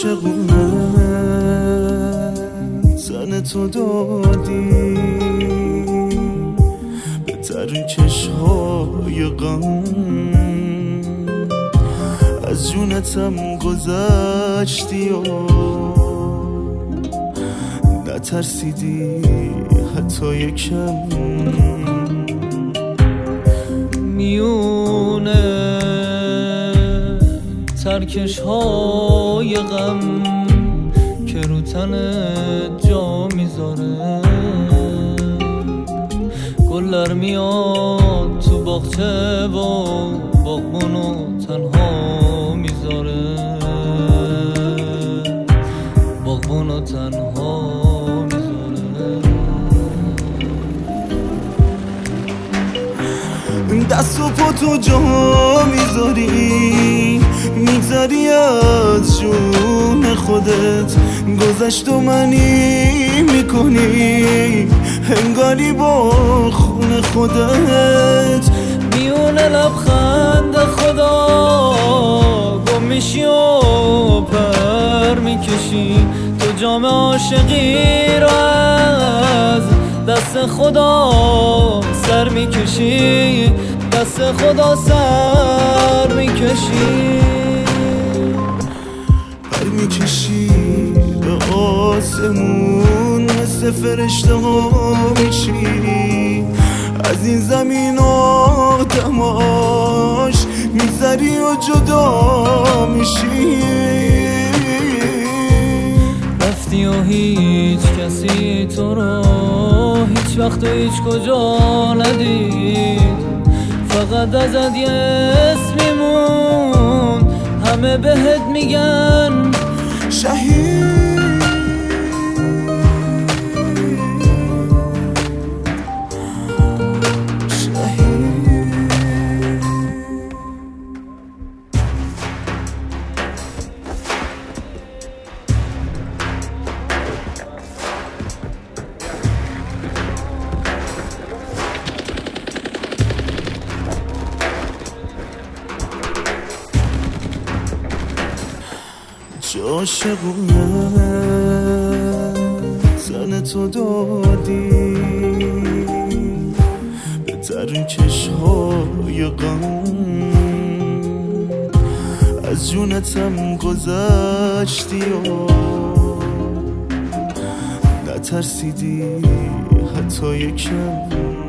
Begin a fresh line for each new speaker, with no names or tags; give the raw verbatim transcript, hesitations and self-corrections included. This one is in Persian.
عاشقونه زن تو دادی به ترین چشهای غم، از جونتم گذشتی و نترسیدی حتی یکم.
میونه ترکش های غم که رو تنت جا میذاره، گلر میاد تو باغچه و باغبونو تنها میذاره، باغبونو تنها میذاره.
دست و پا تو جا میذاری، میگذری از جون خودت، گذشت و منی میکنی هنگاری با خون خودت.
میونه لبخند خدا گم میشی و پر میکشی، تو جام عاشقی رو از دست خدا سر میکشی، دست خدا سر میکشی.
پر میکشی به آسمون، مثل فرشته ها میشی، از این زمین آدماش میذری و جدا میشی.
رفتی و هیچ کسی تو رو هیچ وقت و هیچ کجا ندید، فقط ازت یه اسمی موند، همه بهت میگن
شهید. عاشقونه زن تو دادی به ترین چشهای غم، از جونتم گذشتی و نترسیدی حتی یکم.